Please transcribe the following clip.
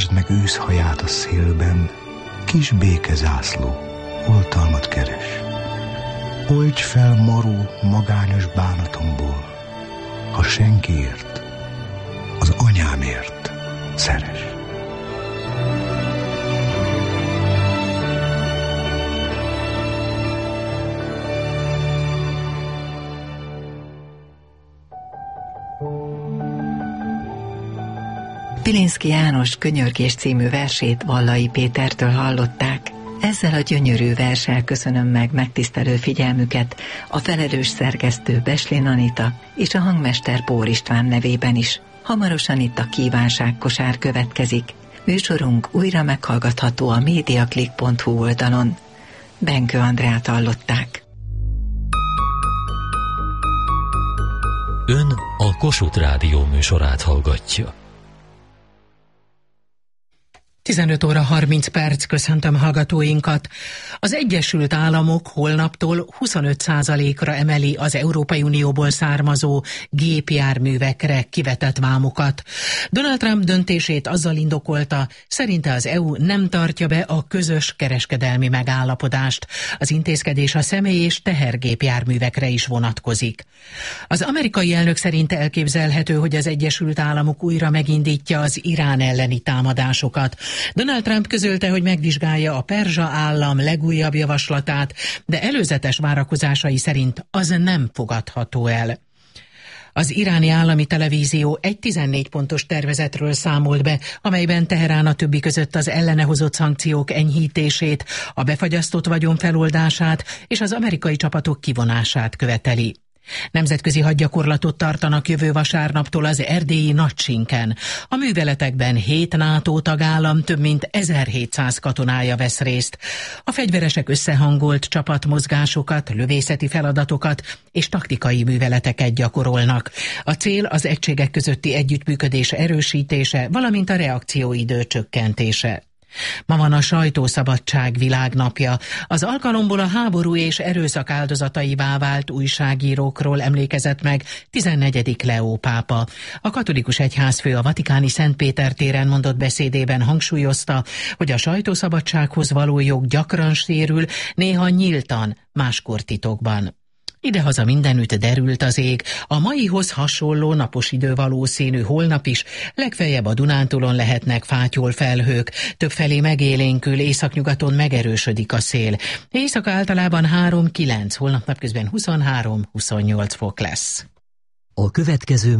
Tartsd meg őszhaját a szélben, kis békezászló, oltalmat keres. Oldj fel maró, magányos bánatomból, ha senkiért, az anyámért szeres. Pilinszky János Könyörgés című versét Vallai Pétertől hallották. Ezzel a gyönyörű verssel köszönöm meg megtisztelő figyelmüket a felelős szerkesztő Beslén Anita és a hangmester Pór István nevében is. Hamarosan itt a kívánságkosár következik. Műsorunk újra meghallgatható a mediaclick.hu oldalon. Benkő Andrát hallották. Ön a Kossuth Rádió műsorát hallgatja. 15 óra 30 perc, köszöntöm hallgatóinkat. Az Egyesült Államok holnaptól 25%-ra emeli az Európai Unióból származó gépjárművekre kivetett vámokat. Donald Trump döntését azzal indokolta, szerinte az EU nem tartja be a közös kereskedelmi megállapodást. Az intézkedés a személy- és tehergépjárművekre is vonatkozik. Az amerikai elnök szerint elképzelhető, hogy az Egyesült Államok újra megindítja az Irán elleni támadásokat. Donald Trump közölte, hogy megvizsgálja a perzsa állam legújabb javaslatát, de előzetes várakozásai szerint az nem fogadható el. Az iráni állami televízió egy 14 pontos tervezetről számolt be, amelyben Teherán a többi között az ellene hozott szankciók enyhítését, a befagyasztott vagyon feloldását és az amerikai csapatok kivonását követeli. Nemzetközi hadgyakorlatot tartanak jövő vasárnaptól az erdélyi Nagysinken. A műveletekben 7 NATO tagállam több mint 1700 katonája vesz részt. A fegyveresek összehangolt csapatmozgásokat, lövészeti feladatokat és taktikai műveleteket gyakorolnak. A cél az egységek közötti együttműködés erősítése, valamint a reakcióidő csökkentése. Ma van a sajtószabadság világnapja. Az alkalomból a háború és erőszak áldozataivá vált újságírókról emlékezett meg 14. Leó pápa. A katolikus egyházfő a vatikáni Szent Péter téren mondott beszédében hangsúlyozta, hogy a sajtószabadsághoz való jog gyakran sérül, néha nyíltan, máskor titokban. Idehaza mindenütt derült az ég, a maihoz hasonló napos idő valószínű holnap is, legfeljebb a Dunántúlon lehetnek fátyol felhők, többfelé megélénkül, északnyugaton megerősödik a szél. Éjszaka általában 3-9, holnap napközben 23-28 fok lesz. A következő